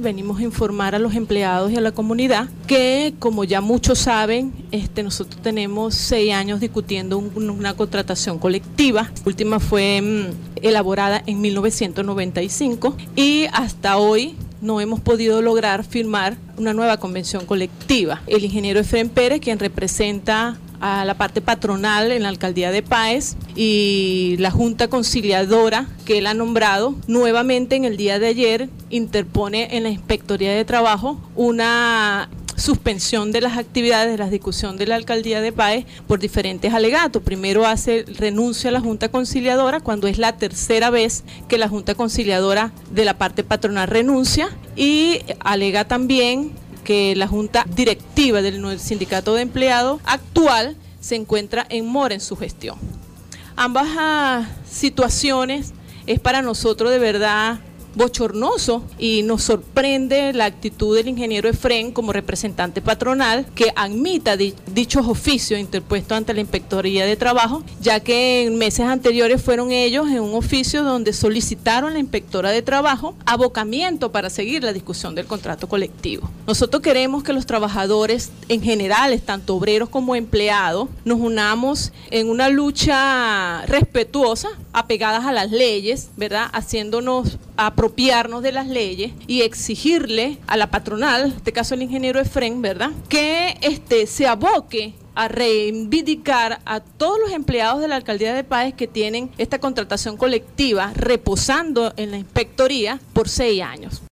venimos a informar a los empleados y a la comunidad que, como ya muchos saben, nosotros tenemos 6 años discutiendo una contratación colectiva. La última fue elaborada en 1995 y hasta hoy no hemos podido lograr firmar una nueva convención colectiva. El ingeniero Efrén Pérez, quien representa a la parte patronal en la alcaldía de Páez, y la Junta Conciliadora que él ha nombrado, nuevamente en el día de ayer interpone en la Inspectoría de Trabajo una suspensión de las actividades de la discusión de la alcaldía de Páez por diferentes alegatos. Primero renuncia a la Junta Conciliadora, cuando es la tercera vez que la Junta Conciliadora de la parte patronal renuncia, y alega también que la Junta Directiva del Sindicato de Empleados actual se encuentra en mora en su gestión. Ambas situaciones es para nosotros de verdad bochornoso y nos sorprende la actitud del ingeniero Efrén como representante patronal, que admita dichos oficios interpuestos ante la Inspectoría de Trabajo, ya que en meses anteriores fueron ellos en un oficio donde solicitaron a la Inspectora de Trabajo abocamiento para seguir la discusión del contrato colectivo. Nosotros queremos que los trabajadores en general, tanto obreros como empleados, nos unamos en una lucha respetuosa, apegadas a las leyes, ¿verdad? Haciéndonos apropiarnos de las leyes y exigirle a la patronal, en este caso el ingeniero Efrén, ¿verdad?, que se aboque a reivindicar a todos los empleados de la alcaldía de Páez que tienen esta contratación colectiva reposando en la inspectoría por 6 años.